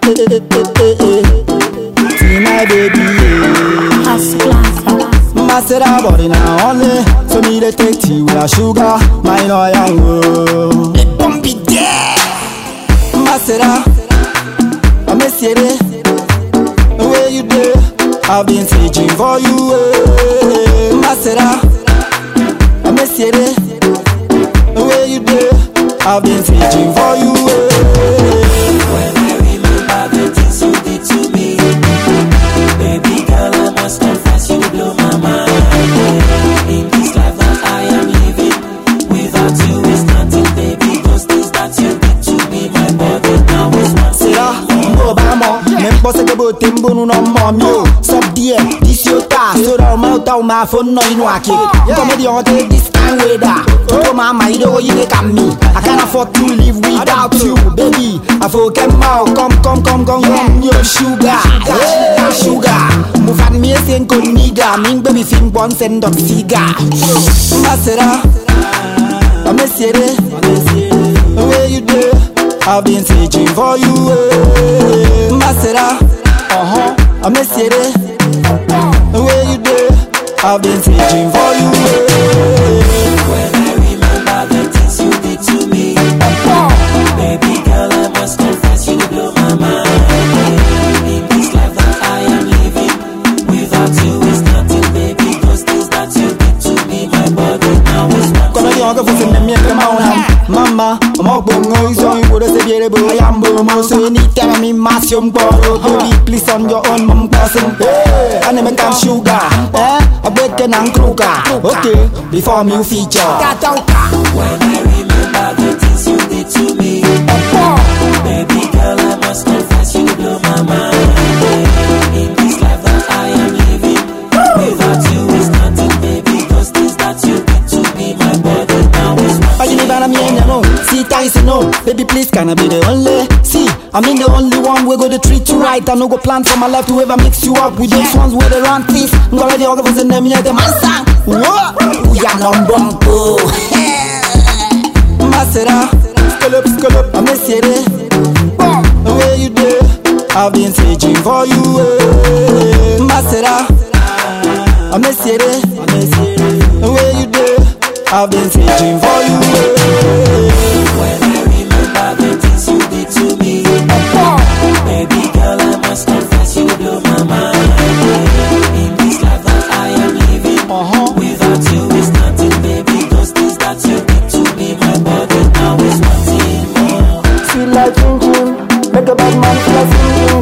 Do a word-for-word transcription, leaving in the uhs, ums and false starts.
Tina baby, Masera body now only. So me they take tea with a sugar. My no young girl. Let them be there. Masera, I miss you there. The way you do, I've been searching for you. Eh. Masera, I miss you there. The way you do, I've been searching for you. Eh. When I remember the things you did to me, baby girl, I must confess you blow my mind. In this life that I am living, without you is nothing, baby. Those things that you did to me, my body now is one thing. Même pas que beau tembo nous non mamio. Sub dear, this your task. So down mouth out my phone no you know I keep. Come with your take this time with that. To my mind you you can me. I can't afford to live without you, baby. I forget my come come come come come your sugar, sugar, sugar. Move at me saying con nigga, ming baby film one send up cigar. Masera, I miss you the way you do. I've been searching for you, eh. Masera, uh-huh, I miss you there. The way you do, I've been searching for you, eh. When I remember the things you did to me, baby girl, I must confess you blow my mind. In this life that I am living, without you is nothing, baby. Those things that you did to me, my body now is one. Mama, I'm up on noise on you, would say, I am Bomo, so anytime I'm in Massium Boro, please on your own mom cousin. Hey, I never can sugar, eh? I bet an uncroaker. Okay, before me feature. When I remember the things you did to me, baby girl, I must confess you blow my mind. In this life that I am living, without you is nothing, baby. Those things that you did to me, my body now is one. See, thanks, no. Baby, please, can I be the only? See, I mean the only one we're gonna treat you right. I no go plan for my life to ever mix you up with those ones where they run things. I'm gonna the other person name, yeah, the man sang. Whoa, we are non bumpo. Masera, skull up, skull up, I miss you there. The way you do, I've been searching for you. Eh. Masera, I miss you there. The way you do, I've been searching for you. When I remember the things you did to me, baby girl, I must confess you blow my mind. In this life that I am living, uh-huh. Without you is nothing, baby. Those things that you did to me, my body now is wanting more. Sweet like ching ching, make a bad man feel like singing.